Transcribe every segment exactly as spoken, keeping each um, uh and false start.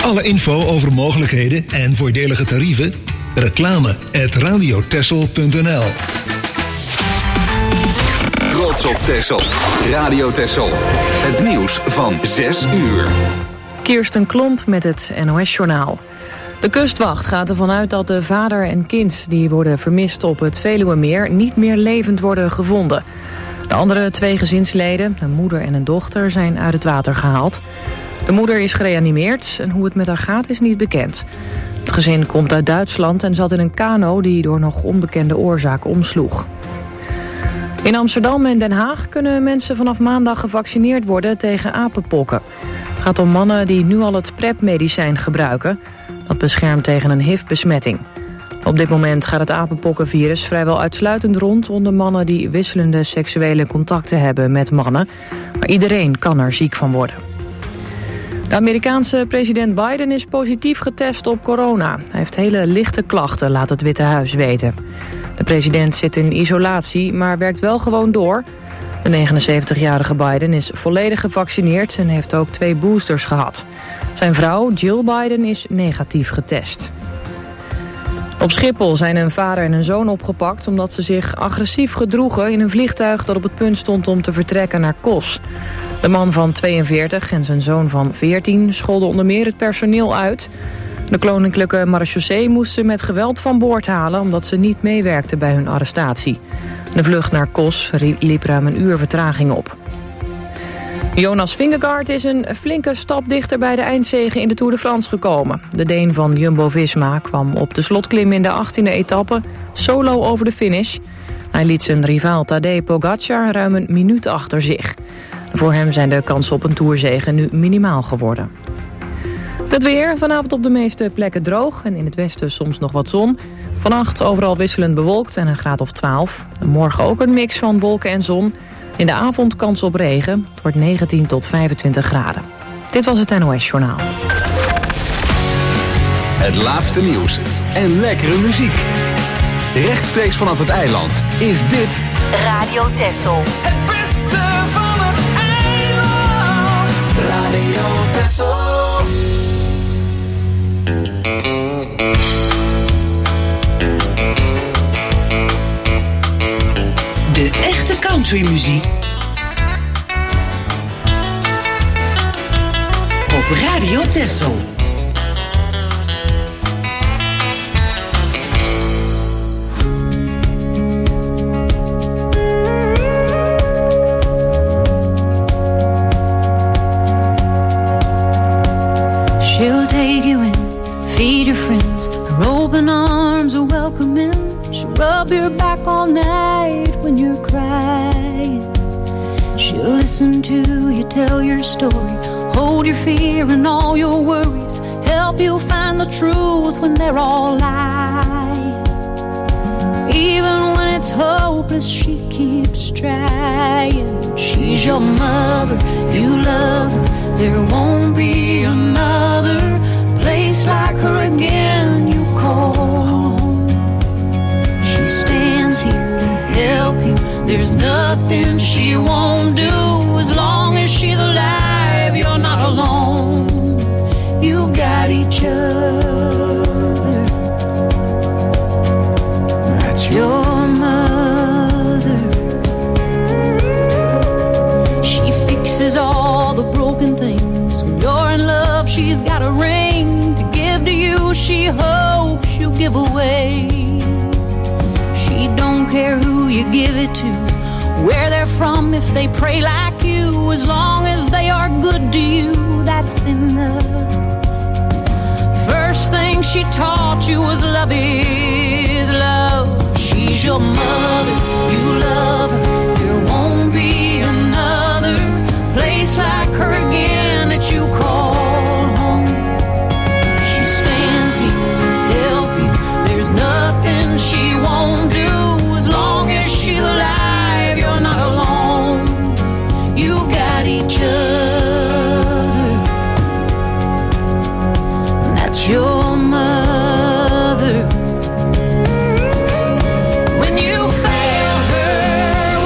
Alle info over mogelijkheden en voordelige tarieven? Reclame at radiotessel punt n l. Trots op Texel. Radio Texel. Het nieuws van zes uur. Kirsten Klomp met het N O S-journaal. De kustwacht gaat ervan uit dat de vader en kind die worden vermist op het Veluwemeer niet meer levend worden gevonden. De andere twee gezinsleden, een moeder en een dochter, zijn uit het water gehaald. De moeder is gereanimeerd en hoe het met haar gaat is niet bekend. Het gezin komt uit Duitsland en zat in een kano die door nog onbekende oorzaak omsloeg. In Amsterdam en Den Haag kunnen mensen vanaf maandag gevaccineerd worden tegen apenpokken. Het gaat om mannen die nu al het PrEP-medicijn gebruiken. Dat beschermt tegen een H I V-besmetting. Op dit moment gaat het apenpokkenvirus vrijwel uitsluitend rond onder mannen die wisselende seksuele contacten hebben met mannen. Maar iedereen kan er ziek van worden. De Amerikaanse president Biden is positief getest op corona. Hij heeft hele lichte klachten, laat het Witte Huis weten. De president zit in isolatie, maar werkt wel gewoon door. De negenenzeventigjarige Biden is volledig gevaccineerd en heeft ook twee boosters gehad. Zijn vrouw, Jill Biden, is negatief getest. Op Schiphol zijn een vader en een zoon opgepakt omdat ze zich agressief gedroegen in een vliegtuig dat op het punt stond om te vertrekken naar Kos. De man van tweeënveertig en zijn zoon van veertien scholden onder meer het personeel uit. De koninklijke marechaussee moest ze met geweld van boord halen omdat ze niet meewerkte bij hun arrestatie. De vlucht naar Kos liep ruim een uur vertraging op. Jonas Vingegaard is een flinke stap dichter bij de eindzege in de Tour de France gekomen. De Deen van Jumbo-Visma kwam op de slotklim in de achttiende etappe solo over de finish. Hij liet zijn rivaal Tadej Pogacar ruim een minuut achter zich. Voor hem zijn de kansen op een tourzege nu minimaal geworden. Het weer, vanavond op de meeste plekken droog en in het westen soms nog wat zon. Vannacht overal wisselend bewolkt en een graad of twaalf. Morgen ook een mix van wolken en zon. In de avond kans op regen. Het wordt negentien tot vijfentwintig graden. Dit was het N O S-journaal. Het laatste nieuws en lekkere muziek. Rechtstreeks vanaf het eiland is dit Radio Texel. Het beste van het eiland. Radio Texel. De echte countrymuziek op Radio Texel. She'll take you in, feed your friends, her open arms are welcoming. She'll rub your back all night when you're crying. She'll listen to you tell your story, hold your fear and all your worries, help you find the truth when they're all lies. Even when it's hopeless, she keeps trying. She's your mother, you love her, there won't be another place like her again you call home. She stands here to help you, there's nothing she won't do. As long as she's alive, you're not alone. You've got each other. That's your mother. She fixes all the broken things. When you're in love, she's got a ring to give to you. She hopes you give away. She don't care who you give it to, where they're from, if they pray like you. As long as they are good to you, that's enough. First thing she taught you was love is love. She's your mother, you love her, there won't be another place like her again that you call home. She stands here to help you, there's nothing she won't do. As long as she's alive, you're not alone. You've got each other, and that's your mother. When you fail her,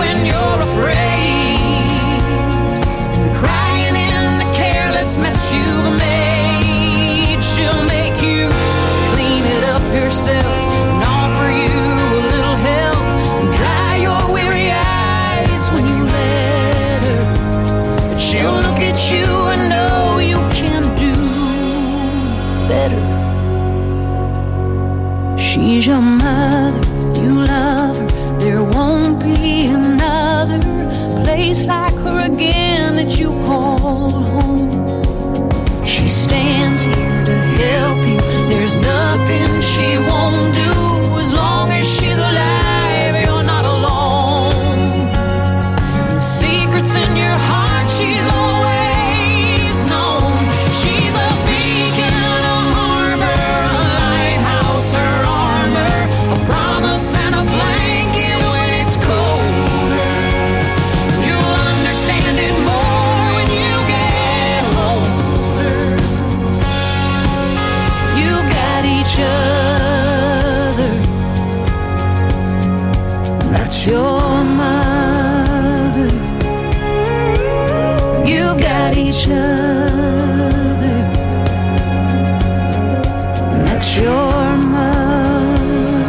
your mother, you love her. There won't be another place like her again that you call home. She stands here to help you. There's nothing she won't do as long as she's alive. You're not alone. The secrets in your heart, she's always known. She's a beacon, a harbor, a lighthouse, her armor, a promise and a blanket when it's colder. You'll understand it more when you get older. You've got each other. That's your mother. You've got each other. That's your mother.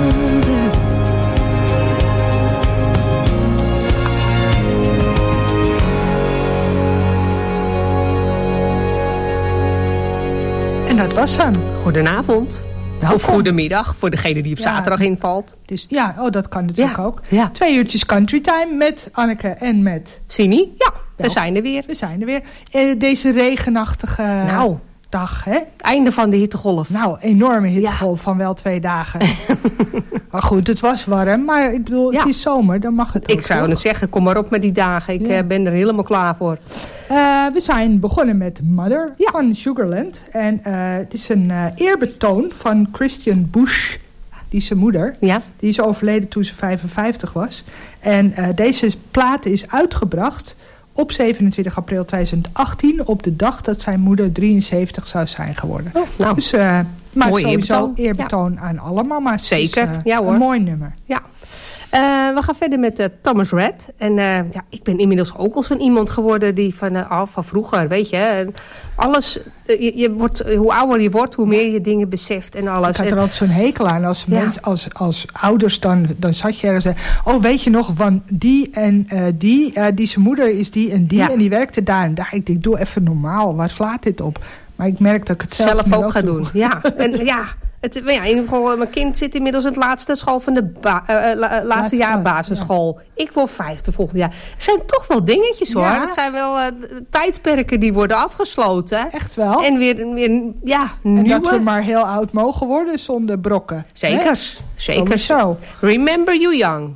En dat was hem. Goedenavond. Welkom. Of goedemiddag, voor degene die op Ja. zaterdag invalt. Dus, ja, oh, dat kan natuurlijk Ja. ook. Ja. Twee uurtjes country time met Anneke en met... Simi, ja, we Wel. zijn er weer. We zijn er weer. Eh, deze regenachtige Nou. dag, hè? Einde van de hittegolf. Nou, enorme hittegolf van wel twee dagen. Maar goed, het was warm. Maar ik bedoel, Ja. het is zomer, dan mag het ook. Ik zou toch? het zeggen, kom maar op met die dagen. Ik Ja. eh, ben er helemaal klaar voor. Eh, we zijn begonnen met Mother van Sugarland. En eh, het is een eh, eerbetoon van Christian Bush, die is zijn moeder. Ja? Die is overleden toen ze vijfenvijftig was. En eh, deze plaat is uitgebracht op zevenentwintig april tweeduizend achttien... op de dag dat zijn moeder drieënzeventig zou zijn geworden. Oh, nou, Dus uh, maar mooi sowieso eerbetoon. eerbetoon aan alle mama's. Zeker, Dus, uh, ja hoor. Een mooi nummer. ja. Eh, we gaan verder met uh, Thomas Rhett. En uh, ja, ik ben inmiddels ook al zo'n iemand geworden die van, uh, oh, van vroeger, weet je. En alles, uh, je, je wordt, uh, hoe ouder je wordt, hoe meer je dingen beseft en alles. Ik had En- er altijd zo'n hekel aan. Als, Ja. mensen, als, als ouders dan, dan zat je ergens en zei... Oh, weet je nog van die en uh, die? Uh, die zijn moeder is die en die Ja. en die werkte daar en daar. Ik denk, doe even normaal. Waar slaat dit op? Maar ik merk dat ik het zelf, zelf nu ook ga doe. doen. Ja, en ja, het, maar ja, in ieder geval, mijn kind zit inmiddels in het laatste school van de ba- uh, la- laatste Laatste jaar klas, basisschool. Ik word vijfde volgend jaar. Het zijn toch wel dingetjes hoor. Ja. Het zijn wel uh, tijdperken die worden afgesloten. Echt wel. En weer, weer ja, En nieuwe. dat we maar heel oud mogen worden zonder brokken. Hè? Zekers, zekers. Sowieso. Remember you young.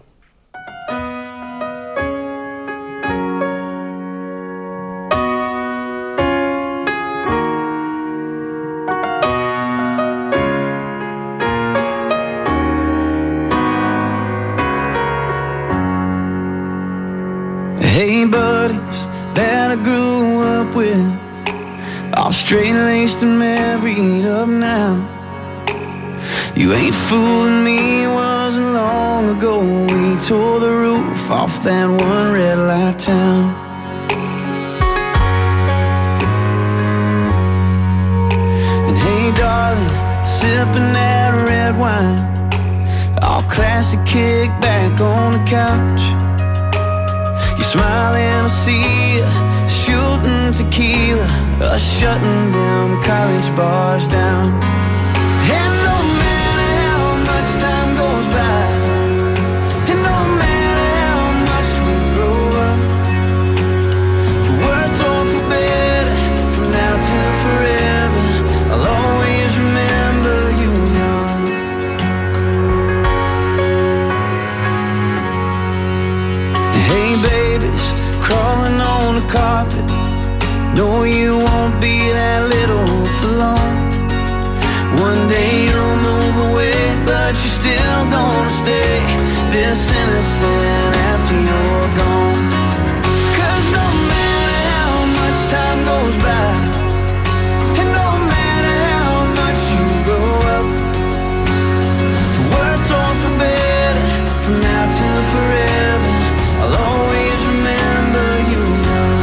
Hey buddies that I grew up with, all straight-laced and married up now. You ain't fooling me, wasn't long ago we tore the roof off that one red light town. And hey darling, sipping that red wine, all classic kickback on the couch. You smile and I see you shooting tequila, uh, shutting them college bars down. And no matter how much time goes by, and no matter how much we grow up, for worse or for better, from now till forever, I'll always remember you young. Hey babies, crawling on the carpet, no you won't be that little for long. One day you'll move away, but you're still gonna stay this innocent after you're gone. 'Cause no matter how much time goes by, and no matter how much you grow up, for worse or for better, from now till forever, I'll always remember you young.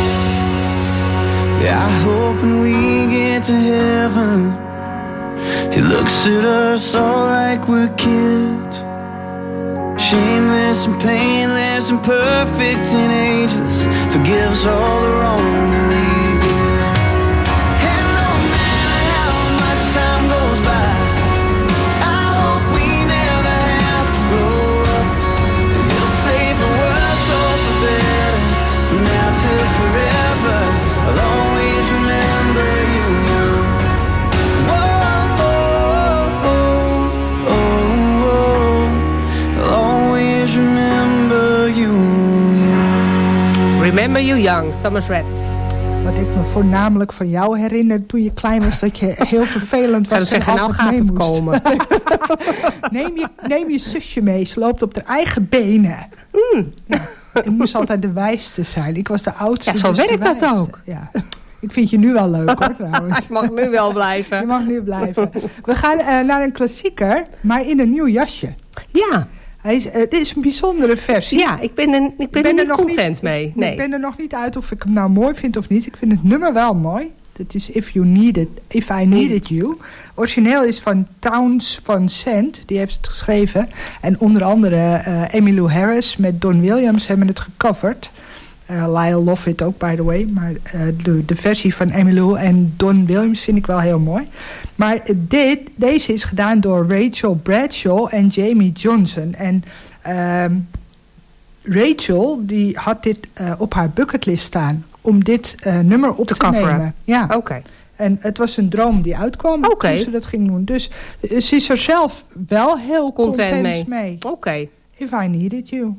Yeah, I hope when we get to heaven, He looks at us all like we're kids, shameless and painless and perfect and ageless. Forgives all the wrong that we did. And no matter how much time goes by, I hope we never have to grow up. And he'll say for worse or for better, from now till forever, I'll always remember you young. Whoa, oh, oh, oh, oh. I'll always remember you young. Remember You Young, Thomas Rhett. Wat ik me voornamelijk van jou herinner toen je klein was, dat je heel vervelend was. Zou zeggen, nou gaat het komen. neem, je, neem je zusje mee, ze loopt op haar eigen benen. Mm. Ja, ik moest altijd de wijste zijn. Ik was de oudste. Ja, zo dus werkt dat wijste. ook. Ja. Ik vind je nu wel leuk hoor trouwens. Ik mag nu wel blijven. Je mag nu blijven. We gaan uh, naar een klassieker, maar in een nieuw jasje. Ja. Hij is, uh, dit is een bijzondere versie. Ja, ik ben, een, ik ben, ben er niet nog content niet, mee. Nee. Ik ben er nog niet uit of ik hem nou mooi vind of niet. Ik vind het nummer wel mooi. Dat is If, you needed, If I Needed You. Origineel is van Townes Van Sant. Die heeft het geschreven. En onder andere uh, Emmylou Harris met Don Williams hebben het gecoverd. Uh, Lyle Lovett ook, by the way. Maar uh, de, de versie van Emmylou en Don Williams vind ik wel heel mooi. Maar dit, deze is gedaan door Rachel Bradshaw en Jamie Johnson. En uh, Rachel die had dit uh, op haar bucketlist staan om dit uh, nummer op te, te nemen. Ja. Oké. Okay. En het was een droom die uitkwam okay. toen ze dat ging doen. Dus uh, ze is er zelf wel heel content, content mee. mee. Oké. Okay. If I Needed You.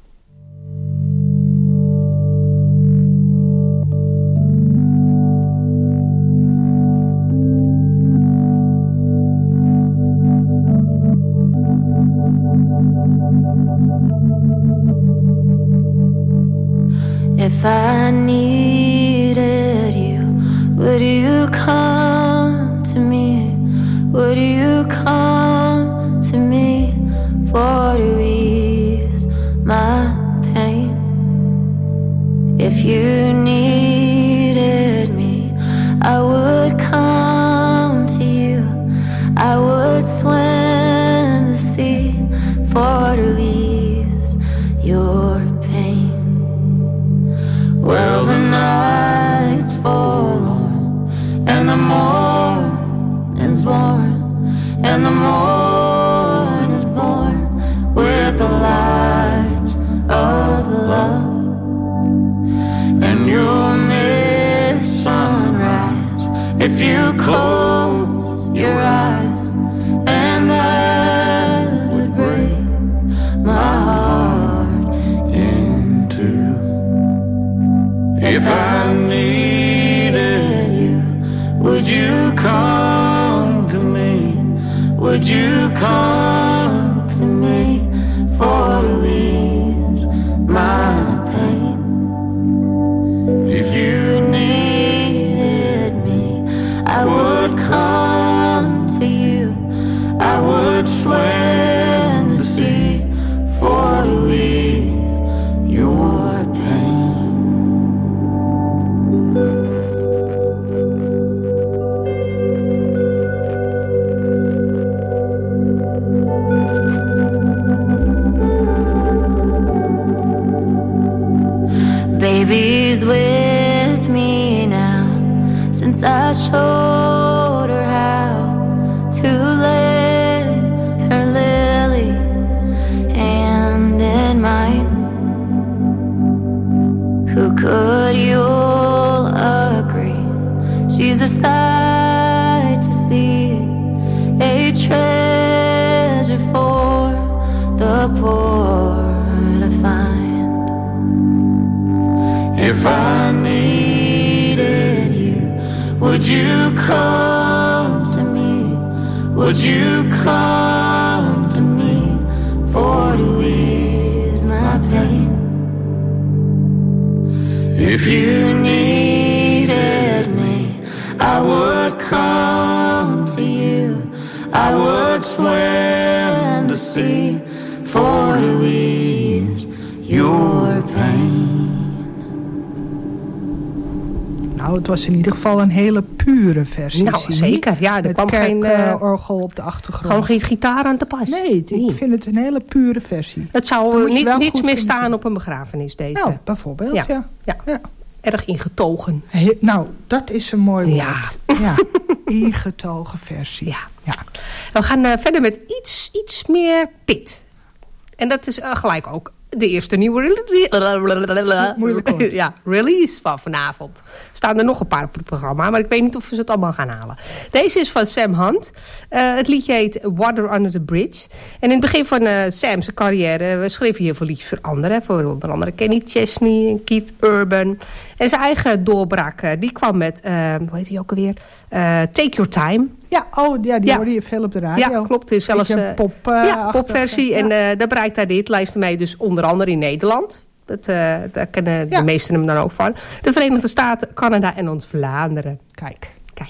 If I needed you, would you come to me? Would you come to me for to ease my pain? If you needed me, I would come to you. I would swim the sea for to ease your pain. Well, the nights fall on, and the morning's born, and the morning's born with the lights of love. And you'll miss sunrise if you close your eyes, and that would break my heart in two. If I needed you, would you come to me? Would you come to me for to ease my pain? If you needed me, I would come to you. I would swim the sea for to ease your pain. Baby's with me now, since I showed her how to lay her lily hand in mine. Who could, you'll agree, she's a sight to see, a treasure for the poor to find. If I needed you, would you come to me? Would you come to me for to ease my pain? If you needed me, I would come to you. I would swim the sea for to ease your pain. Nou, het was in ieder geval een hele pure versie. Nou, zie je? zeker. Ja, er Met kwam geen... kerkorgel Uh, orgel op de achtergrond. Gewoon geen gitaar aan te pas. Nee, nee, ik vind het een hele pure versie. Het zou niet, niets meer staan zien. Op een begrafenis, deze. Nou, bijvoorbeeld, ja. ja. ja. ja. Erg ingetogen. He, nou, dat is een mooi woord. Ja. ja. Ingetogen versie. Ja. ja. We gaan uh, verder met iets, iets meer pit. En dat is uh, gelijk ook de eerste nieuwe re ja, release van vanavond. Er staan er nog een paar op het programma, maar ik weet niet of we ze het allemaal gaan halen. Deze is van Sam Hunt. Uh, het liedje heet Water Under the Bridge. En in het begin van uh, Sam's carrière we schreef hij heel veel liedjes voor anderen. Voor onder andere Kenny Chesney en Keith Urban. En zijn eigen doorbraak, uh, die kwam met, uh, hoe heet hij ook alweer? Uh, Take Your Time. Ja, oh, ja die ja. hoorde je veel op de radio. Ja, klopt. Het is zelfs een pop, uh, ja, popversie. Ja. En uh, daar bereikt hij de hitlijsten mee. Dus onder andere in Nederland. Dat, uh, daar kennen ja. de meesten hem dan ook van. De Verenigde Staten, Canada en ons Vlaanderen. Kijk. Kijk.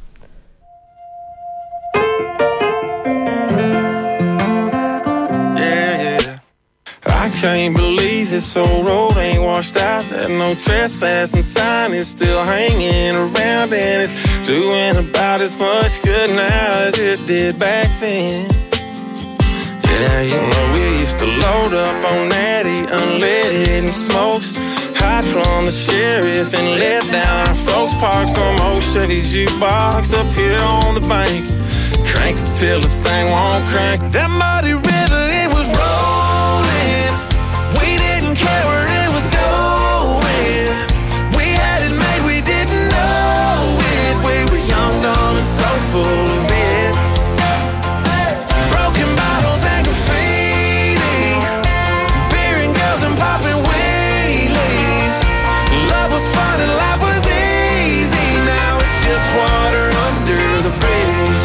Yeah, yeah. I can't believe this old road ain't washed out. That no trespassing sign is still hanging around. And it's doing about as much good now as it did back then. Yeah, you know we used to load up on natty, unleaded and smokes. Hide from the sheriff and let down our folks. Park some old Chevy jukebox up here on the bank. Crank it till the thing won't crank. That muddy river, it was rolling. We didn't care where it was going. We had it made, we didn't know it. We were young, dumb, and so full of it. Broken bottles and graffiti, beer and girls and popping wheelies. Love was fun and life was easy. Now it's just water under the bridge.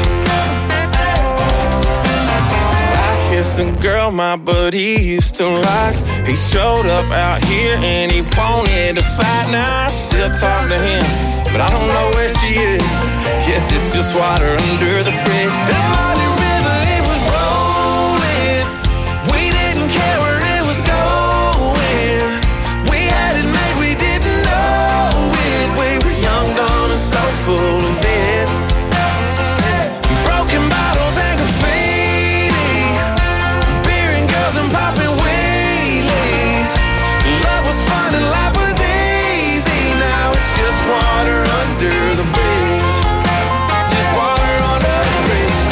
The girl my buddy used to like. He showed up out here and he wanted to fight. Now I still talk to him, but I don't know where she is. Guess it's just water under the bridge. That mighty river, it was rolling. We didn't care where it was going. We had it made, we didn't know it. We were young, dumb, and so full of it. Broken bottles and graffiti, and popping wheelies. Love was fun and life was easy. Now it's just water under the bridge. Just water under the bridge.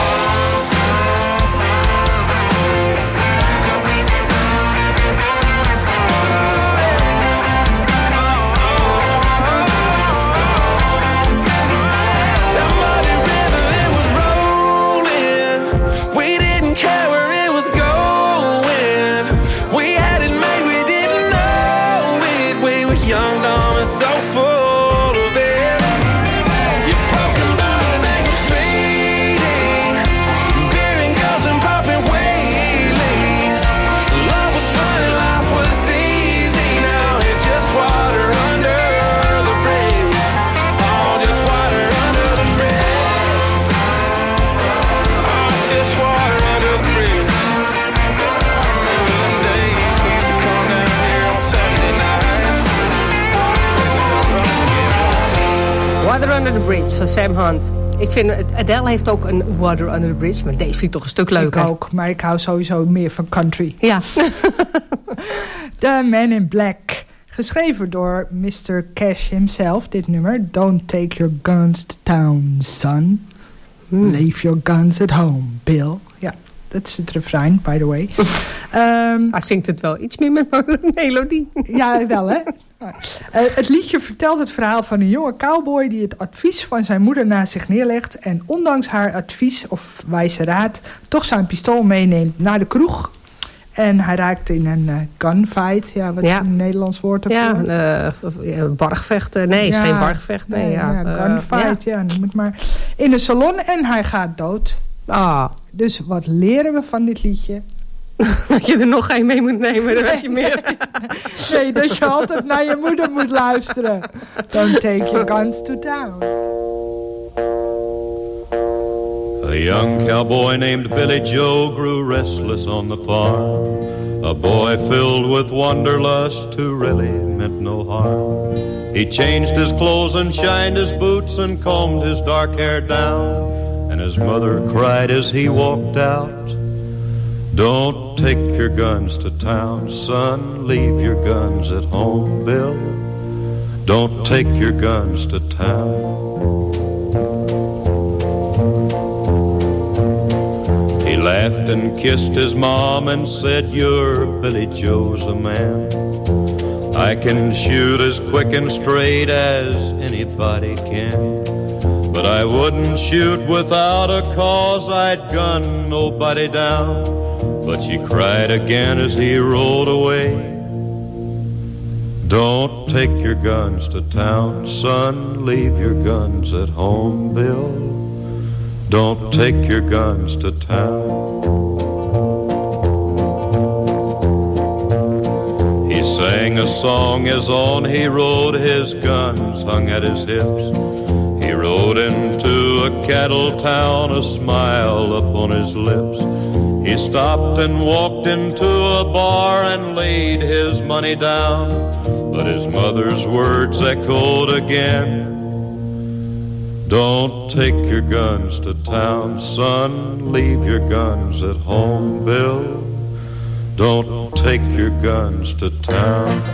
That muddy river, it was rolling. We didn't care where it was going. We had it made, we didn't know it. We were young, dumb, and so full of it. You broken bottles and graffiti, beer and girls and popping wheelies. Love was fun and life was easy. Now it's just water under the bridge. Oh, just water under the bridge. Oh, it's just water under the bridge. Water Under the Bridge van Sam Hunt. Ik vind, Adele heeft ook een Water Under the Bridge, maar deze vind ik toch een stuk leuker. Ik ook, maar ik hou sowieso meer van country. Ja. The Man in Black. Geschreven door mister Cash himself, dit nummer. Don't take your guns to town, son. Hmm. Leave your guns at home, Bill. Ja, dat is het refrein, by the way. um, Hij zingt het wel iets meer met een melodie. Ja, wel hè. Uh, het liedje vertelt het verhaal van een jonge cowboy die het advies van zijn moeder naast zich neerlegt en ondanks haar advies of wijze raad toch zijn pistool meeneemt naar de kroeg. En hij raakt in een uh, gunfight. Ja, wat ja. is een Nederlands woord ervoor? Ja, uh, bargvechten. Nee, ja, is geen bargvecht. Nee, nee, ja. ja, gunfight, uh, ja. ja, noem het maar. In een salon en hij gaat dood. Ah. Dus wat leren we van dit liedje? Dat je er nog geen mee moet nemen, dan weet je meer. Nee, dat je altijd naar je moeder moet luisteren. Don't take your guns to town. A young cowboy named Billy Joe grew restless on the farm. A boy filled with wanderlust who really meant no harm. He changed his clothes and shined his boots and combed his dark hair down. And his mother cried as he walked out, don't take your guns to town, son, leave your guns at home, Bill. Don't take your guns to town. He laughed and kissed his mom and said, you're Billy Joe's a man. I can shoot as quick and straight as anybody can. But I wouldn't shoot without a cause, I'd gun nobody down. But she cried again as he rode away. Don't take your guns to town, son, leave your guns at home, Bill. Don't take your guns to town. He sang a song as on he rode, his guns hung at his hips. He rode into a cattle town, a smile upon his lips. He stopped and walked into a bar and laid his money down. But his mother's words echoed again. Don't take your guns to town, son, leave your guns at home, Bill. Don't take your guns to town.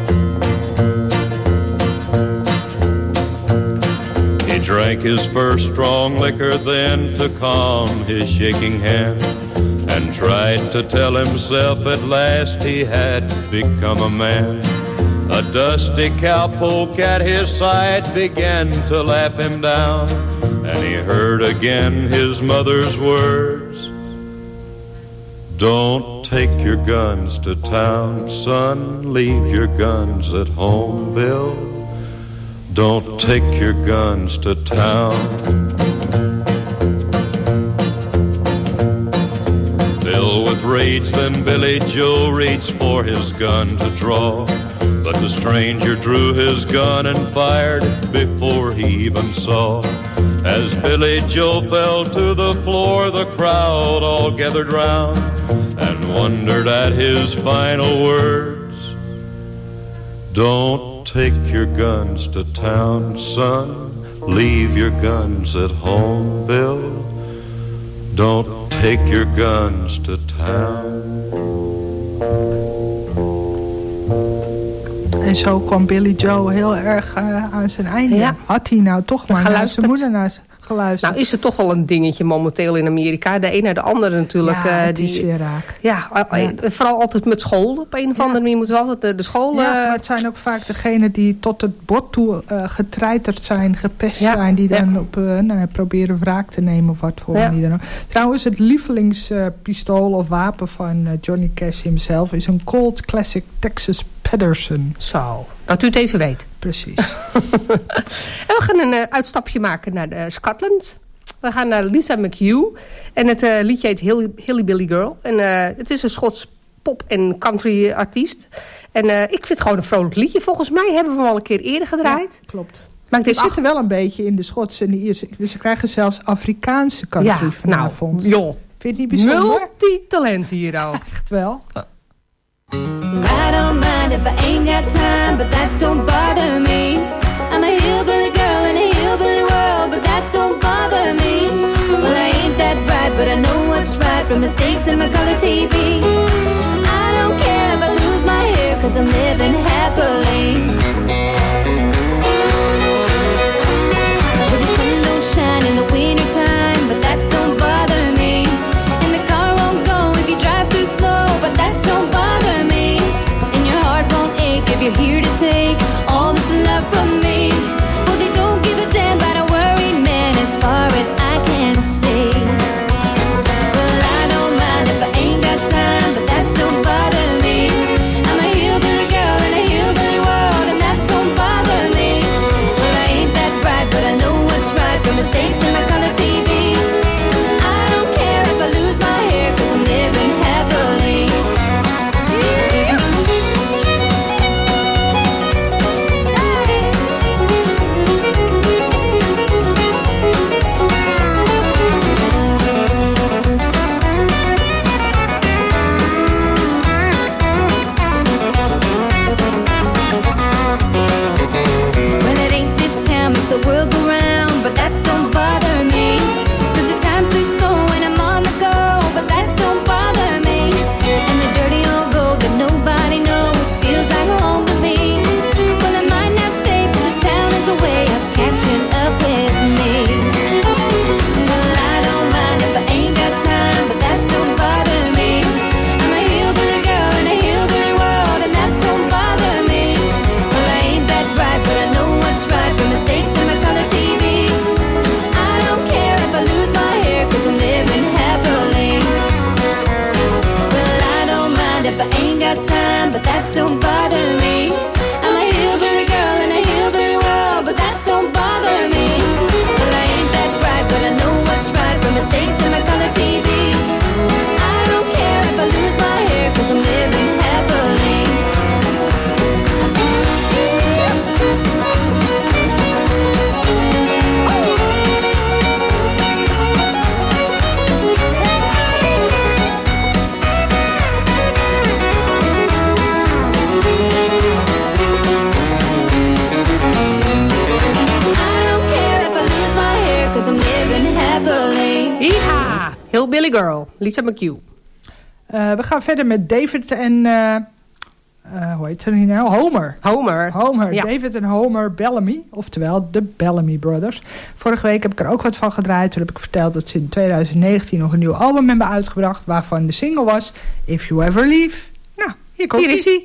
He drank his first strong liquor then to calm his shaking hand, and tried to tell himself at last he had become a man. A dusty cowpoke at his side began to laugh him down, and he heard again his mother's words. Don't take your guns to town, son, leave your guns at home, Bill. Don't take your guns to town. Bill with rage, then Billy Joe reached for his gun to draw. But the stranger drew his gun and fired before he even saw. As Billy Joe fell to the floor, the crowd all gathered round and wondered at his final words. Don't take your guns to town, son, leave your guns at home, Bill. Don't take your guns to town. En zo kwam Billy Joe heel erg uh, aan zijn einde. Ja. Had hij nou toch maar naar zijn moeder naar geluisterd. Nou is het toch wel een dingetje momenteel in Amerika. De een naar de andere natuurlijk. Ja, het die, is weer raak. Ja, ja, vooral altijd met school. Op een of andere ja. manier moeten we altijd de, de school... Ja, maar het zijn ook vaak degenen die tot het bot toe uh, getreiterd zijn, gepest ja. zijn. Die dan ja. op, uh, nou, proberen wraak te nemen of wat voor ja. manier dan ook. Trouwens, het lievelingspistool uh, of wapen van uh, Johnny Cash himself is een Colt Classic Texas Pedersen. Zo, dat u het even weet. Precies. En we gaan een uh, uitstapje maken naar uh, Scotland. We gaan naar Lisa McHugh. En het uh, liedje heet Hilly, Hilly Billy Girl. En uh, het is een Schots pop- en country artiest. En uh, ik vind het gewoon een vrolijk liedje. Volgens mij hebben we hem al een keer eerder gedraaid. Ja, klopt. Maar het zit er wel een beetje in de Schotse en de Ierse. Dus ze krijgen zelfs Afrikaanse country ja, vanavond. Nou, joh. Vind je het niet bijzonder? Multitalent hier ook. Echt wel. Uh. I don't mind if I ain't got time, but that don't bother me. I'm a hillbilly girl in a hillbilly world, but that don't bother me. Well, I ain't that bright, but I know what's right from mistakes in my color T V. I don't care if I lose my hair, cause I'm living happily. Well, the sun don't shine in the winter time, but that don't bother me. And the car won't go if you drive too slow, but that don't bother me. And your heart won't ache if you're here to take all this love from me. Well, they don't give a damn about a worried man as far as I can see. Well, I don't mind if I ain't got time, but that don't bother me. I'm a hillbilly girl in a hillbilly world, and that don't bother me. Well, I ain't that bright, but I know what's right from mistakes in my color T V. I don't care if I lose my hair, cause I'm living happily. don't bother me. I'm a hillbilly girl in a hillbilly world, but that don't bother me. Well, I ain't that bright, but I know what's right from mistakes in my color T V. I don't care if I lose my hair, cause I'm living happily. Ja, Hillbilly Girl, Lisa McHugh. Uh, we gaan verder met David en... Uh, uh, hoe heet ze nou? Homer. Homer. Homer. Ja. David en Homer Bellamy. Oftewel, de Bellamy Brothers. Vorige week heb ik er ook wat van gedraaid. Toen heb ik verteld dat ze in twintig negentien nog een nieuw album hebben uitgebracht. Waarvan de single was If You Ever Leave. Nou, hier komt Hier is hij.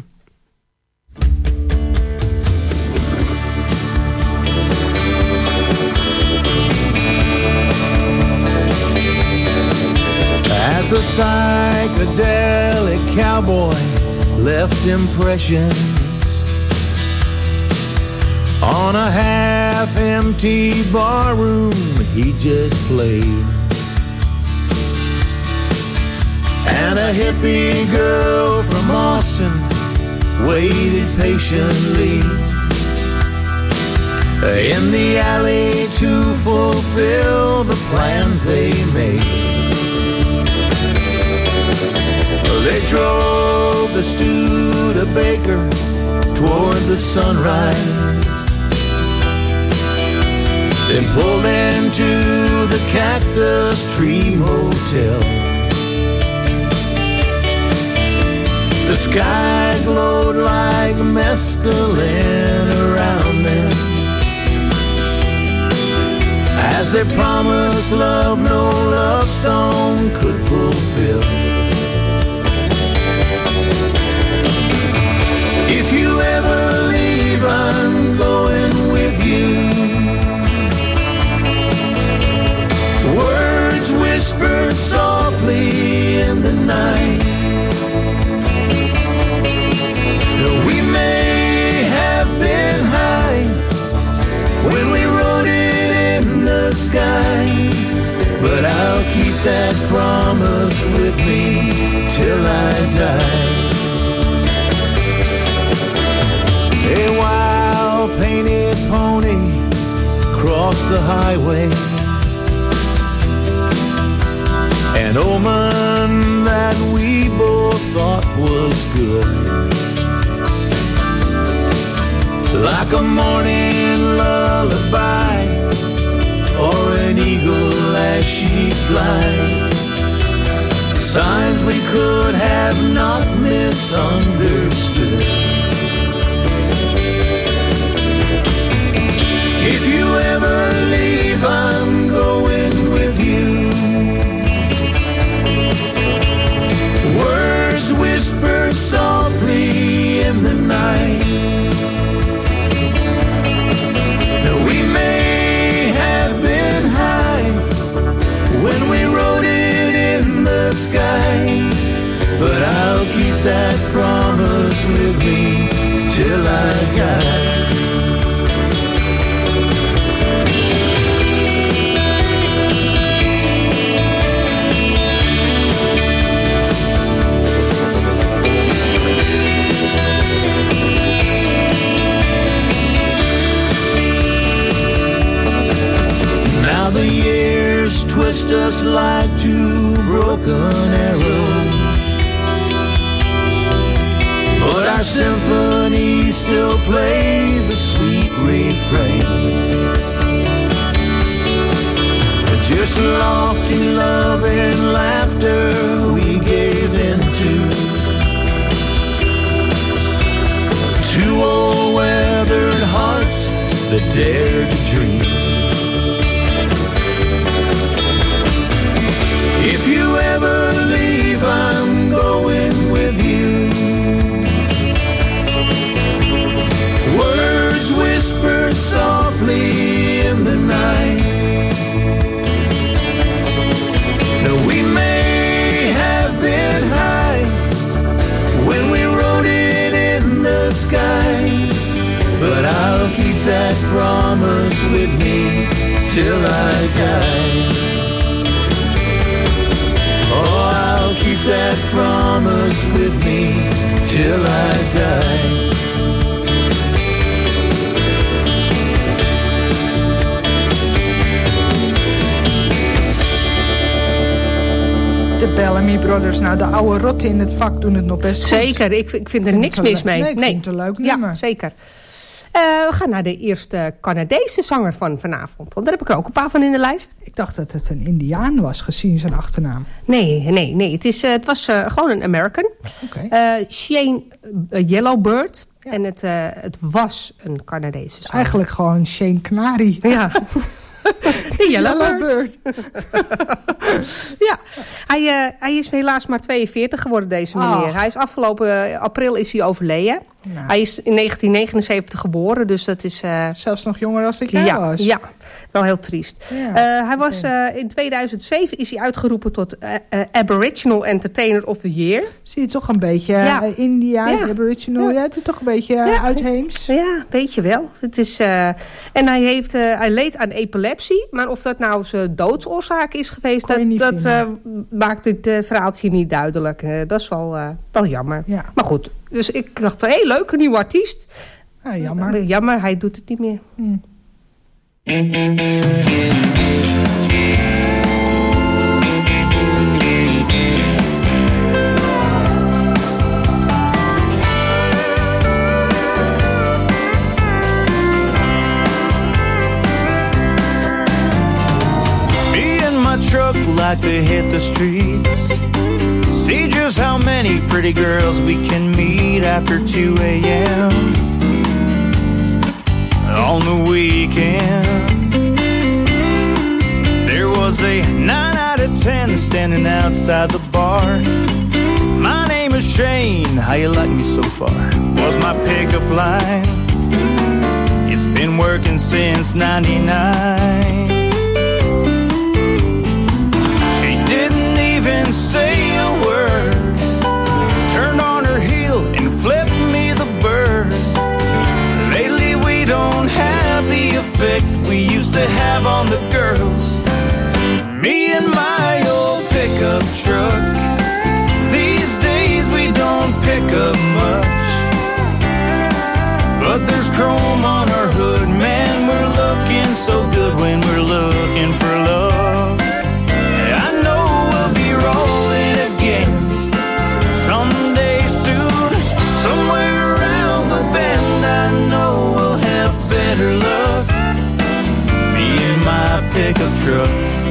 As a psychedelic cowboy left impressions on a half-empty barroom he just played, and a hippie girl from Austin waited patiently in the alley to fulfill the plans they made. They drove the Studebaker toward the sunrise, then pulled into the Cactus Tree Motel. The sky glowed like mescaline around them as they promised love no love song could fulfill. If you ever leave, I'm going with you. Words whispered softly in the night. We may have been high when we wrote it in the sky, but I'll keep that promise with me till I die. A wild painted pony crossed the highway, an omen that we both thought was good, like a morning lullaby or an eagle as she flies, signs we could have not misunderstood. If you ever leave, I'm going with you. Words whispered softly in the night. Now we may have been high when we wrote it in the sky, but I'll keep that promise with me till I die. The years twist us like two broken arrows, but our symphony still plays a sweet refrain. Just lofty love and laughter we gave into, two old weathered hearts that dared to dream. If you ever leave, I'm going with you. Words whispered softly in the night. Now we may have been high when we wrote it die. Oh, I'll keep that promise with me till I die. De Bellamy Brothers, nou de oude rotten in het vak doen het nog best goed. Zeker, ik, ik vind er vind niks het mis mee. Nee, ik nee. vind het een leuk nummer. Ja, zeker. Uh, we gaan naar de eerste Canadese zanger van vanavond. Want daar heb ik er ook een paar van in de lijst. Ik dacht dat het een Indiaan was, gezien zijn achternaam. Nee, nee, nee. Het, is, uh, het was uh, gewoon een American. Okay. Uh, Shane uh, Yellowbird. Ja. En het, uh, het was een Canadese zanger. Eigenlijk gewoon Shane Canary. Ja. De Yellowbird. Ja, hij, uh, hij is helaas maar tweeënveertig geworden, deze meneer. Oh. Hij is afgelopen uh, april is hij overleden. Nou. Hij is in negentien negenenzeventig geboren, dus dat is... Uh, Zelfs nog jonger dan ik jij ja, was. Ja, wel heel triest. Ja, uh, hij was, uh, in tweeduizend zeven is hij uitgeroepen tot uh, uh, Aboriginal Entertainer of the Year. Zie je toch een beetje ja. uh, India, ja. Aboriginal, ja. Het is toch een beetje uh, ja. uitheems. Ja, een beetje wel. Het is, uh, en hij, heeft, uh, hij leed aan epilepsie, maar of dat nou zijn doodsoorzaak is geweest, dat, dat uh, maakt het uh, verhaaltje niet duidelijk. Uh, dat is wel, uh, wel jammer. Ja. Maar goed. Dus ik dacht, hé, hey, leuk, een nieuwe artiest. Ah, jammer. Jammer, hij doet het niet meer. Hmm. Me and my truck like to hit the streets. See just how many pretty girls we can meet after two a.m. on the weekend. There was a nine out of ten standing outside the bar. My name is Shane, how you like me so far? Was my pickup line. It's been working since ninety-nine. She didn't even say a word, turned on her heel and flipped me the bird. Lately we don't have the effect we used to have on the girls. Me and my old pickup truck, these days we don't pick up much, but there's chrome on our hood, man, we're looking so good when we're looking for love. I know we'll be rolling again someday soon, somewhere around the bend. I know we'll have better luck, me and my pickup truck.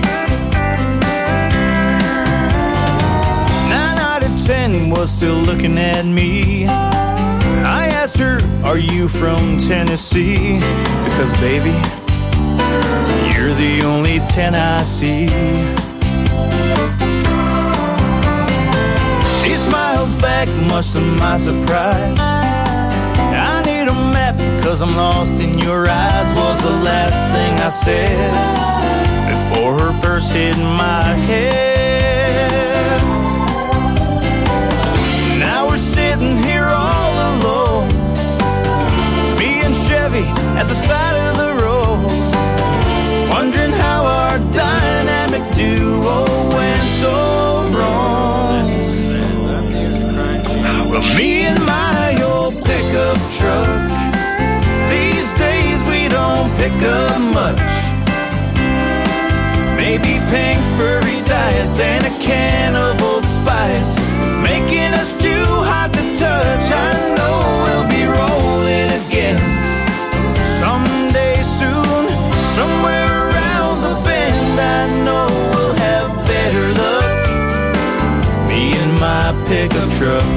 Nine out of ten was still looking at me. I asked her, are you from Tennessee? Because baby, you're the only ten I see. She smiled back, much to my surprise. I need a map, cause I'm lost in your eyes, was the last thing I said before her purse hit my head. Now we're sitting here all alone, me and Chevy at the side of the road, wondering how our dynamic duo went so wrong. Well, me and my old pickup truck, these days we don't pick up much. Maybe pink furry dice and a can of Old Spice, making us too hot to touch. I know we'll be rolling again someday soon, somewhere around the bend. I know we'll have better luck, me and my pickup truck.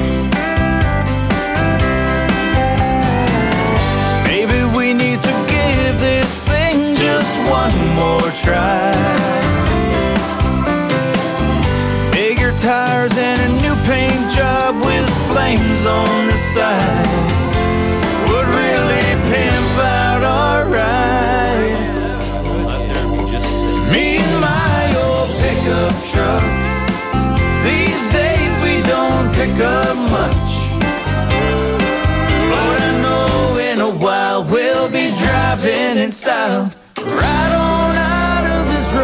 Maybe we need to give this thing just one more try. Bigger tires and a new paint job with flames on the side would really pimp out our ride. Me and my old pickup truck, these days we don't pick up much, but I know in a while we'll be driving in style right on out of this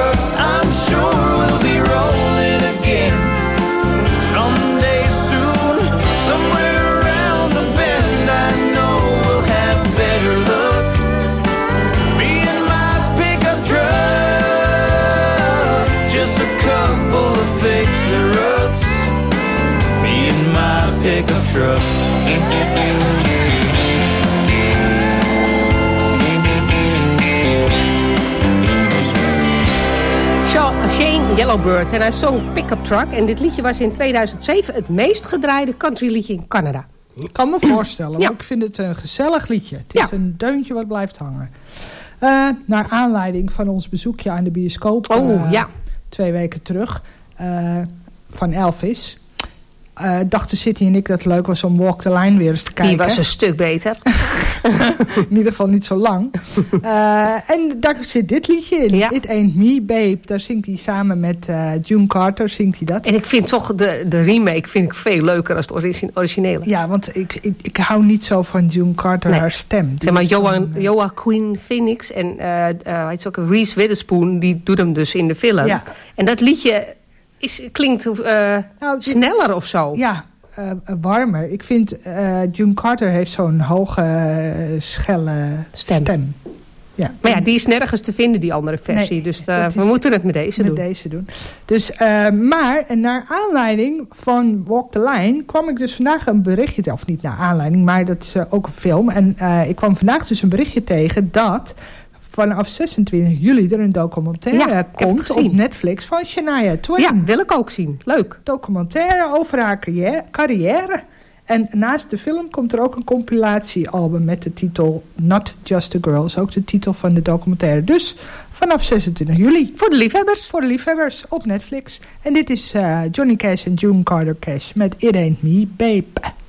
Yellowbird en hij zong Pickup Truck. En dit liedje was in tweeduizend zeven het meest gedraaide countryliedje in Canada. Ik kan me voorstellen, ja. maar ik vind het een gezellig liedje. Het is ja. een deuntje wat blijft hangen. Uh, naar aanleiding van ons bezoekje aan de bioscoop. Oh, uh, ja. Twee weken terug. Uh, van Elvis. Uh, dachten City en ik dat het leuk was om Walk the Line weer eens te kijken. Die was een stuk beter. In ieder geval niet zo lang. Uh, en daar zit dit liedje in. Ja. It Ain't Me, Babe. Daar zingt hij samen met uh, June Carter. Zingt hij dat. En ik vind toch de, de remake vind ik veel leuker dan de originele. Ja, want ik, ik, ik hou niet zo van June Carter, nee. haar stem. Zeg maar Joa, Joaquin Phoenix en uh, uh, heet ook Reese Witherspoon, die doet hem dus in de film. Ja. En dat liedje is, klinkt uh, nou, dit, sneller of zo. Ja, uh, warmer. Ik vind uh, June Carter heeft zo'n hoge, uh, schelle stem. stem. Ja. Maar ja, die is nergens te vinden, die andere versie. Nee, dus uh, we moeten het met deze met doen. Deze doen. Dus, uh, maar naar aanleiding van Walk the Line kwam ik dus vandaag een berichtje... Of niet naar aanleiding, maar dat is uh, ook een film. En uh, ik kwam vandaag dus een berichtje tegen dat... vanaf zesentwintig juli er een documentaire ja, komt op Netflix van Shania Twain. Ja, wil ik ook zien. Leuk. Documentaire over haar carrière. En naast de film komt er ook een compilatiealbum met de titel Not Just a Girl. Dat is ook de titel van de documentaire. Dus vanaf zesentwintig juli. Voor de liefhebbers. Voor de liefhebbers op Netflix. En dit is uh, Johnny Cash en June Carter Cash met It Ain't Me, Babe.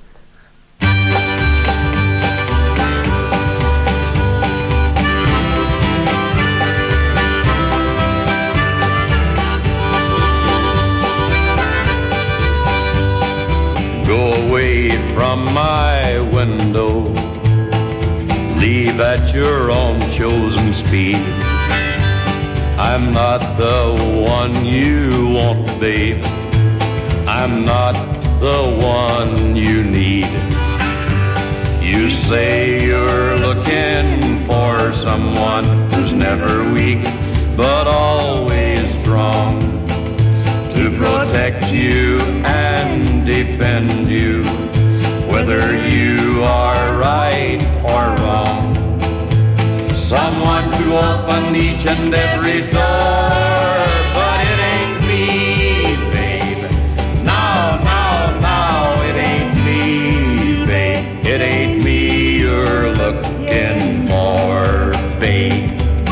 Go away from my window, leave at your own chosen speed. I'm not the one you want, babe. I'm not the one you need. You say you're looking for someone who's never weak, but always strong, to protect you and defend you, whether you are right or wrong. Someone to open each and every door, but it ain't me, babe. No, no, no, it ain't me, babe. It ain't me you're looking for, babe.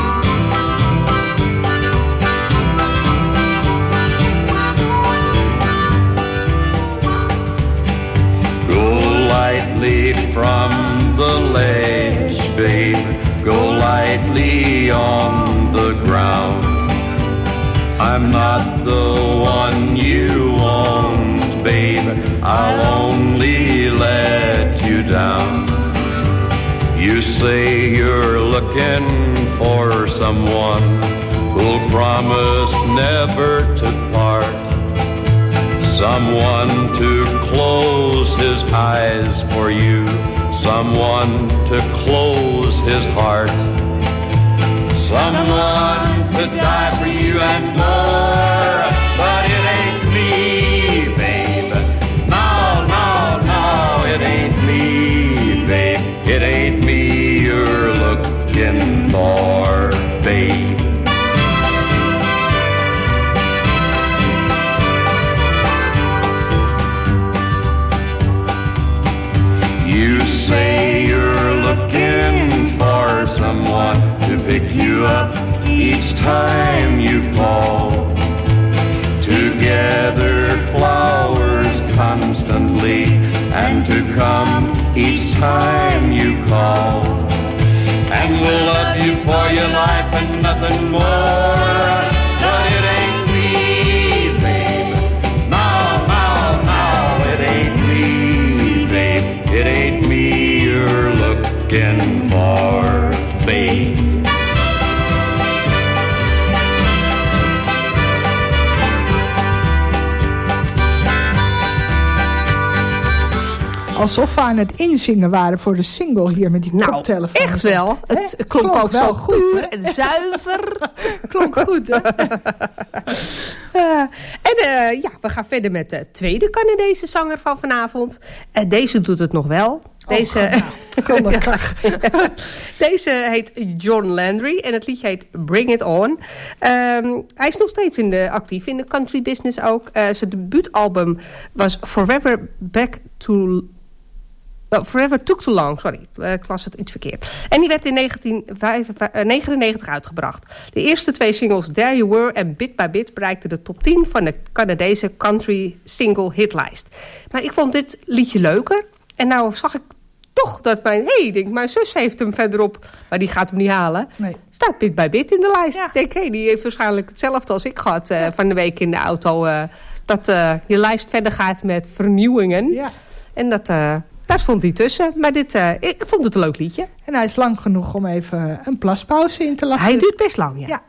Lightly from the ledge, babe. Go lightly on the ground. I'm not the one you want, babe. I'll only let you down. You say you're looking for someone who'll promise never to part, someone to close his eyes for you, someone to close his heart, someone to die for you and more. But it ain't me, babe. No, no, no, it ain't me, babe. It ain't me you're looking for, babe. You say you're looking for someone to pick you up each time you fall, to gather flowers constantly and to come each time you call, and will love you for your life and nothing more. But it ain't me, babe. No, no, no, it ain't me, babe. It ain't me you're looking for, babe. Alsof we aan het inzingen waren voor de single hier met die nou, koptelefoon. Echt wel. Het He? klonk, klonk ook zo goed. Puur en zuiver. Klonk goed, hè? uh, en uh, ja, we gaan verder met de tweede Canadese zanger van vanavond. Uh, deze doet het nog wel. Deze, oh, nou, deze heet John Landry en het liedje heet Bring It On. Um, hij is nog steeds in de, actief in de country business ook. Uh, zijn debuutalbum was Forever Back to... Oh, Forever Took Too Long, sorry, ik las het iets verkeerd. En die werd in negentien negenennegentig uitgebracht. De eerste twee singles There You Were en Bit by Bit bereikten de top tien van de Canadese country single hitlijst. Maar ik vond dit liedje leuker. En nou zag ik toch dat mijn... Hé, hey, denk, mijn zus heeft hem verderop, maar die gaat hem niet halen. Nee. Staat Bit by Bit in de lijst. Ja. Ik denk, hé, hey, die heeft waarschijnlijk hetzelfde als ik gehad uh, van de week in de auto. Uh, dat uh, je lijst verder gaat met vernieuwingen. Ja. En dat... Uh, Daar stond hij tussen, maar dit, uh, ik vond het een leuk liedje. En hij is lang genoeg om even een plaspauze in te lassen. Hij duurt best lang, ja. ja.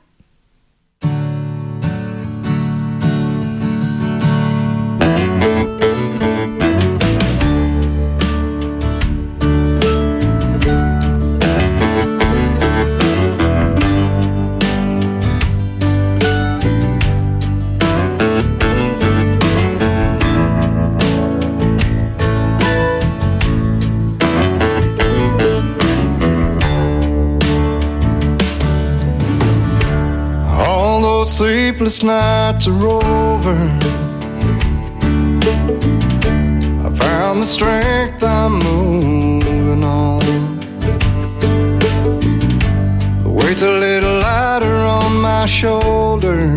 Sleepless nights are over. I found the strength, I'm moving on. The weight's a little lighter on my shoulder.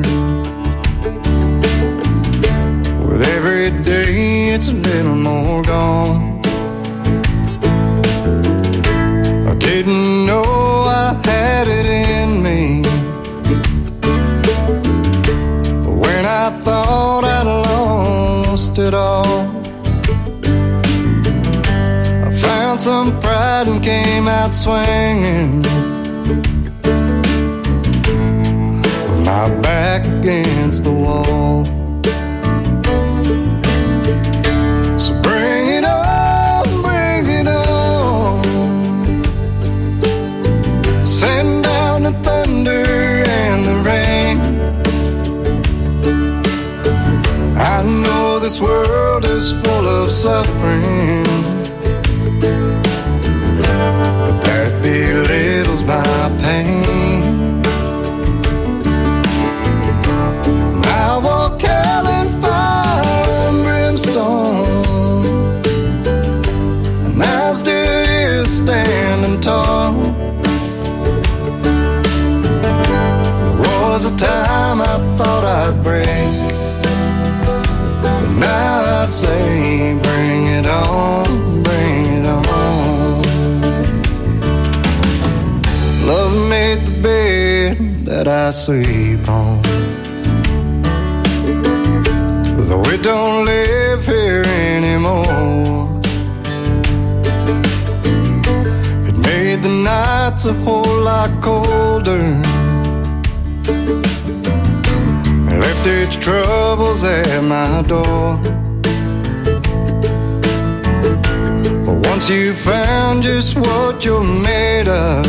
With every day it's a little more gone. I didn't know I had it in me. I thought I'd lost it all. I found some pride and came out swinging, with my back against the wall. So bring it on, bring it on. Send down the thunder and the rain. I know this world is full of suffering, but that belittles my pain. I walked hell and fire and brimstone, and I'm still here standing tall. There was a time I thought I'd break. Now I say, bring it on, bring it on. Love made the bed that I sleep on. Though it don't live here anymore, it made the nights a whole lot colder. Left its troubles at my door. But once you found just what you're made of,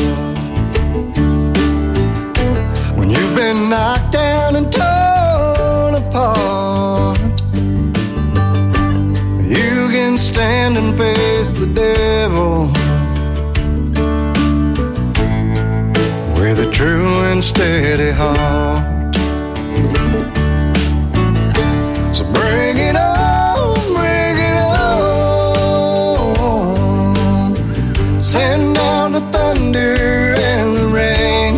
when you've been knocked down and torn apart, you can stand and face the devil with a true and steady heart. So bring it on, bring it on. Send down the thunder and the rain.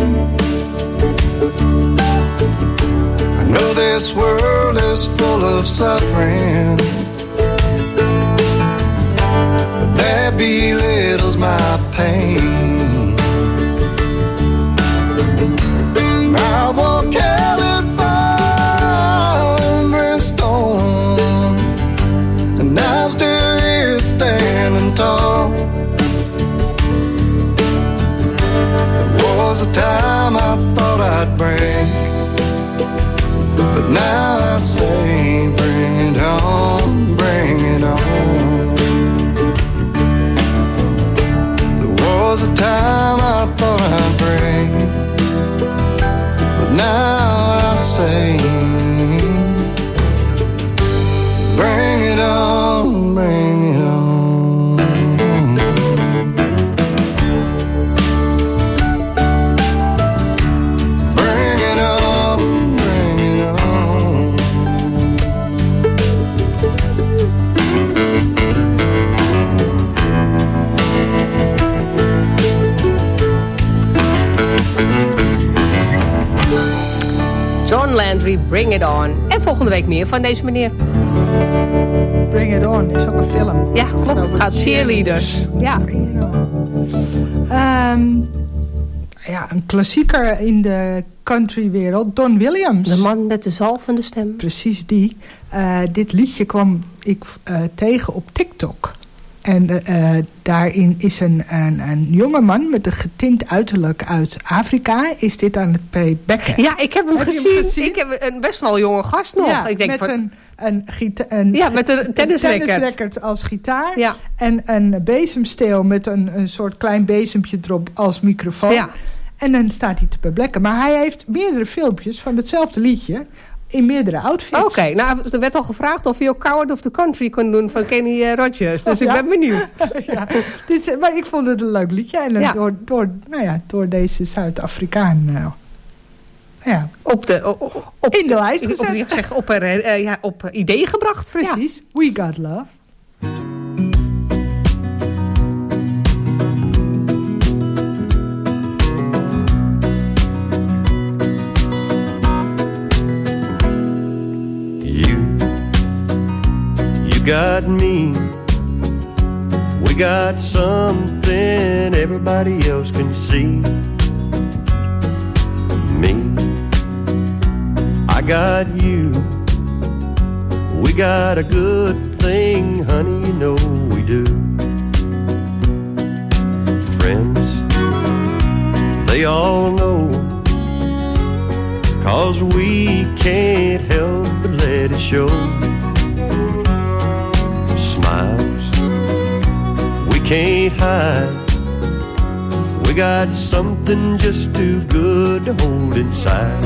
I know this world is full of suffering, but that belittles my pain. I won't tell it stone, and I'm still here standing tall. There was a time I thought I'd break, but now I say, bring it on, bring it on. There was a time I thought I'd break, but now I say, bring it on, bring it on. Don Landry, Bring It On. En volgende week meer van deze meneer. Bring It On is ook een film. Ja, klopt. Het gaat cheerleaders. Ja. Bring It On. Um, ja, een klassieker in de countrywereld. Don Williams. De man met de zalvende stem. Precies die. Uh, dit liedje kwam ik uh, tegen op TikTok. En uh, daarin is een, een, een jonge man met een getint uiterlijk uit Afrika. Is dit aan het playbacken? Ja, ik heb hem, heb gezien. hem gezien. Ik heb een best wel jonge gast nog. Ja, ik denk met van... een, een, gita- een, ja, met een tennisracket. tennisracket als gitaar. Ja. En een bezemsteel met een, een soort klein bezempje erop als microfoon. Ja. En dan staat hij te playbacken. Maar hij heeft meerdere filmpjes van hetzelfde liedje. In meerdere outfits. Oké, okay, nou, er werd al gevraagd of hij ook Coward of the Country kon doen van Kenny uh, Rogers. Dus oh, ja? ik ben benieuwd. ja, dus, maar ik vond het een leuk liedje. En ja. door, door, nou ja, door deze Zuid-Afrikaan uh, ja. op de, op, op in de, de lijst gezet. Op, ik zeg, op, uh, ja, op uh, idee gebracht. Precies. Ja. We Got Love. Got me, we got something everybody else can see. Me, I got you, we got a good thing, honey, you know we do. Friends, they all know, 'cause we can't help but let it show. Smiles we can't hide, we got something just too good to hold inside.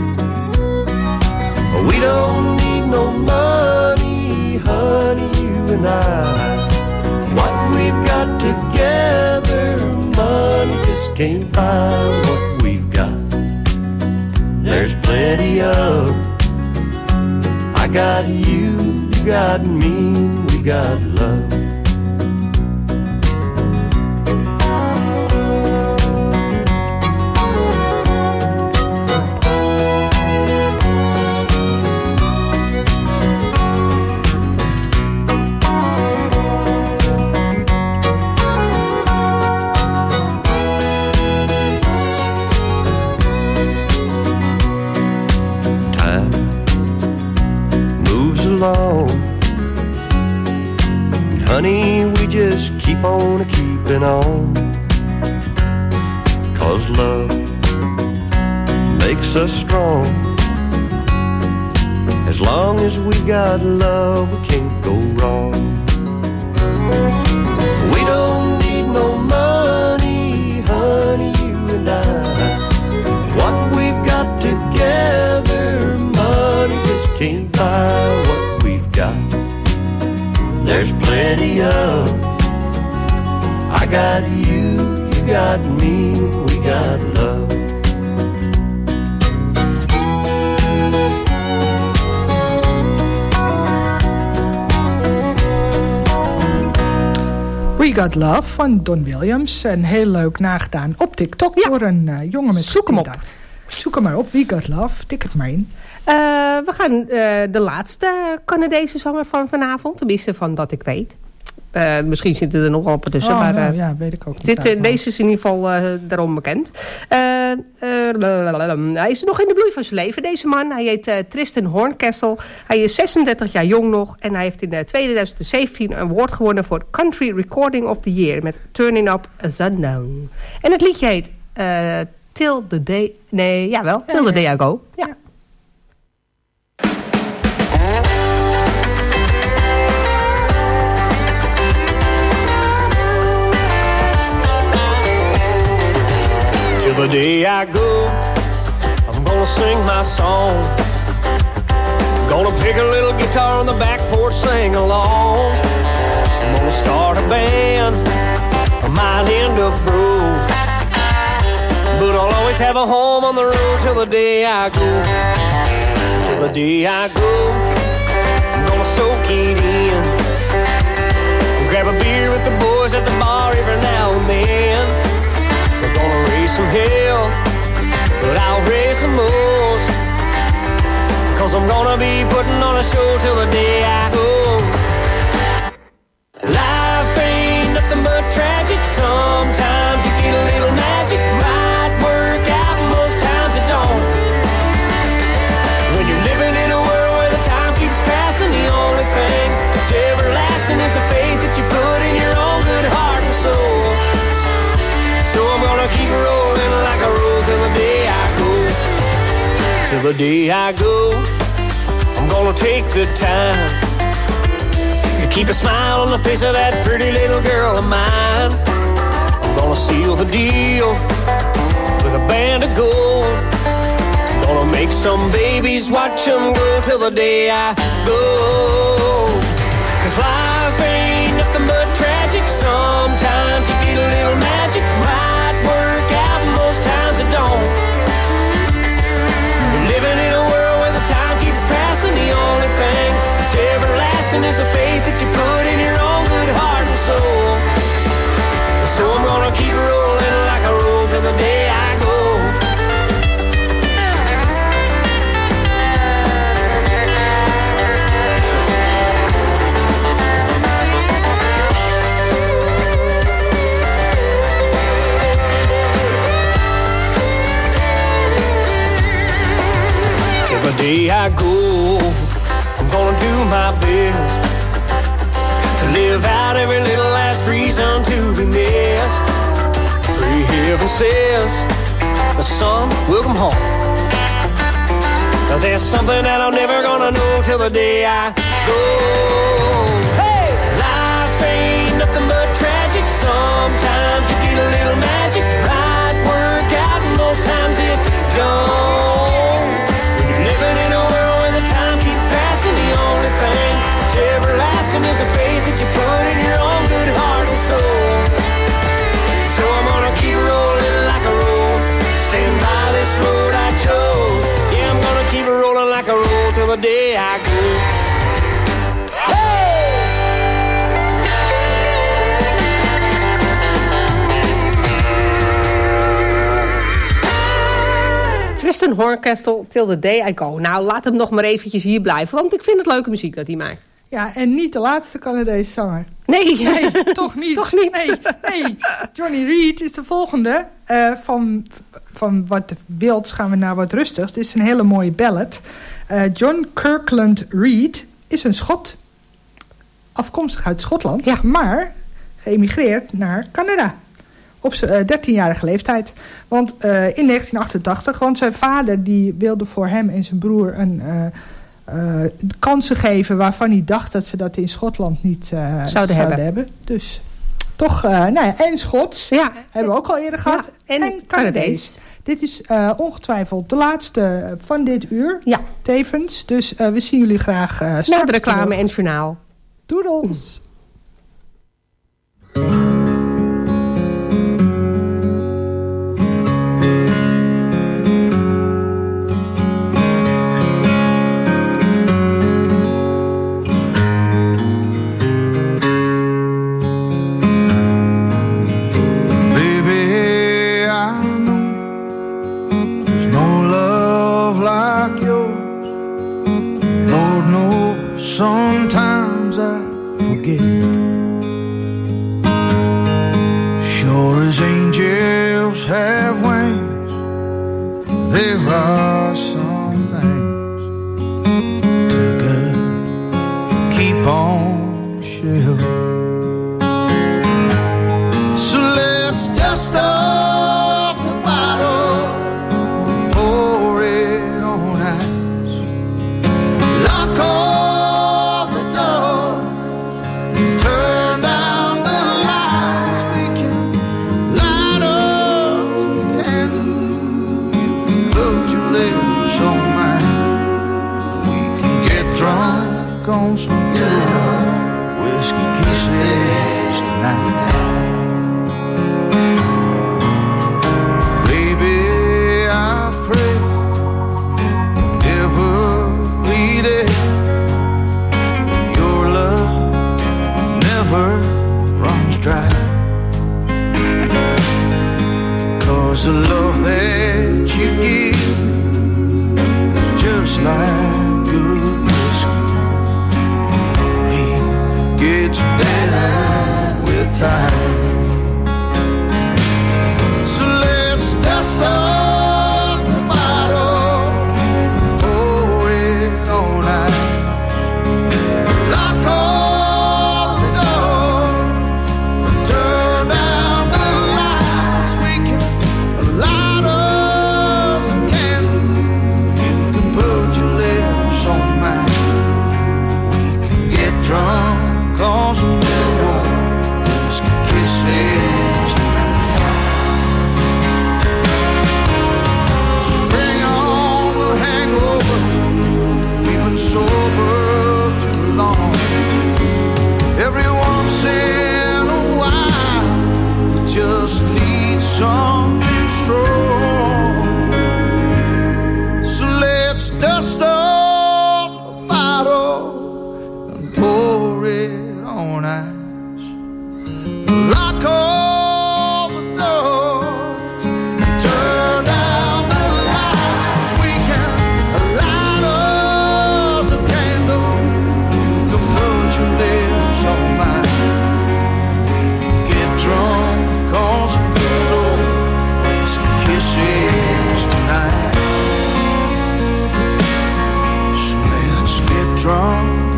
We don't need no money, honey, you and I. What we've got together, money just can't buy what we've got. There's plenty of, I got you, you got me, we got love. Time moves along, honey, we just keep on keeping on, 'cause love makes us strong. As long as we got love, we can't go wrong. We don't need no money, honey, you and I. What we've got together, money just can't buy what we've got. There's plenty of, I got you, you got me, we got love. We Got Love van Don Williams. En heel leuk nagedaan op TikTok ja. door een uh, jongen met Zoek hem op. Zoek hem maar op, We Got Love. Tik het maar in. Uh, we gaan uh, de laatste Canadese zanger van vanavond. Tenminste, van dat ik weet. Uh, misschien zitten er nog wel op tussen. Oh, maar, uh, nou, ja, weet ik ook niet. Dit, uh, deze is in ieder geval uh, daarom bekend. Uh, uh, hij is nog in de bloei van zijn leven, deze man. Hij heet uh, Tristan Horncastle. Hij is zesendertig jaar jong nog. En hij heeft in uh, twintig zeventien een award gewonnen voor Country Recording of the Year. Met Turning Up a Sundown. En het liedje heet uh, Till the Day... Nee, jawel. Till ja, the Day I Go. Ja. ja. Till the day I go, I'm gonna sing my song. Gonna pick a little guitar on the back porch, sing along. I'm gonna start a band, I might end up broke, but I'll always have a home on the road till the day I go. Till the day I go, I'm gonna soak it in, grab a beer with the boys at the bar every now and then. We're gonna raise some hell, but I'll raise the most. putting on a show till the day I go. Life ain't nothing but tragic. Sometimes you get a little magic. Might work out, most times it don't. When you're living in a world where the time keeps passing, the only thing that's everlasting is the faith that you put in your own good heart and soul. So I'm gonna keep rolling like I roll till the day I go. Till the day I go, I'm gonna take the time to keep a smile on the face of that pretty little girl of mine. I'm gonna seal the deal with a band of gold. I'm gonna make some babies, watch them grow till the day I go. Cause life ain't nothing but tragic. Sometimes you get a little magic. Might work out, most times it don't. You're living in a world where the time keeps passing. The only thing that's everlasting is the faith that you put in your own good heart and soul. So I'm gonna keep rolling like I roll till the day I go. Till the day I go, I'm gonna do my best to live out every little last reason to be missed. Free heaven says the sun will come home. But there's something that I'm never gonna know till the day I go. Hey! Life ain't nothing but tragic. Sometimes you get a little magic. Right work out, and most times it don't. When you're living in a world where the time keeps passing, the only thing that's everlasting is the faith that you put in your own good heart and soul. So I'm gonna keep rolling like a roll, staying by this road I chose. Yeah, I'm gonna keep it rolling like a roll till the day I go. Tristan Horncastle, Till the Day I Go. Nou, laat hem nog maar eventjes hier blijven, want ik vind het leuke muziek dat hij maakt. Ja, en niet de laatste Canadese zanger. Nee. Nee, toch niet. Toch niet. Nee, nee. Johnny Reed is de volgende. Uh, van, van wat wilds gaan we naar wat rustigs. Dit is een hele mooie ballad. Uh, John Kirkland Reed is een Schot. Afkomstig uit Schotland. Ja. Maar geëmigreerd naar Canada. Op zijn uh, dertienjarige leeftijd. Want uh, in negentien achtentachtig. Want zijn vader die wilde voor hem en zijn broer een... Uh, Uh, kansen geven waarvan hij dacht dat ze dat in Schotland niet uh, zouden, zouden hebben. hebben. Dus toch, uh, nou ja, en Schots ja. hebben we ook al eerder gehad. Ja, en, en Canadees. Dit is uh, ongetwijfeld de laatste van dit uur. Ja. Tevens. Dus uh, we zien jullie graag uh, straks. Na de reclame en journaal. Doedels. Sometimes I forget. Sure as angels have wings, there are some things too good to keep on shelf. So let's dust off the bottle, pour it on ice, lock on on some good whiskey kisses tonight. Baby, I pray never read it. Your love never runs dry. 'Cause the love that you give is just like good whiskey.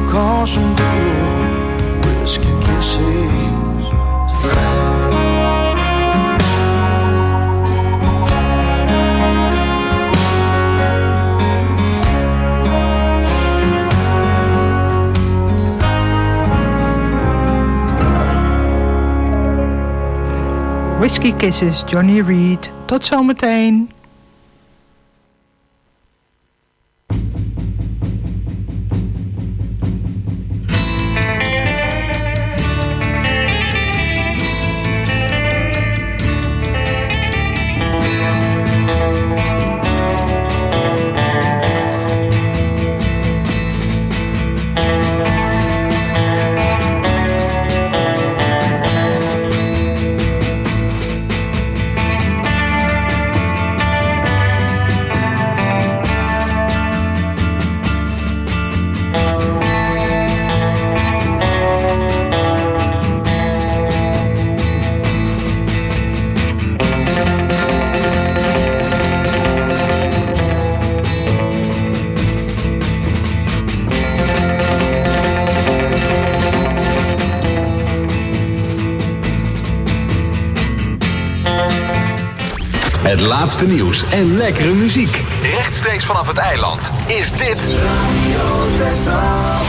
caution to your whiskey kisses tonight. Whiskey Kisses, Johnny Reed. Tot zometeen. Het laatste nieuws en lekkere muziek. Rechtstreeks vanaf het eiland is dit Radio Texel.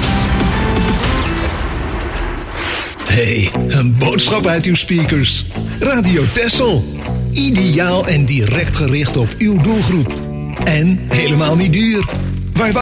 Hey, een boodschap uit uw speakers. Radio Texel. Ideaal en direct gericht op uw doelgroep. En helemaal niet duur.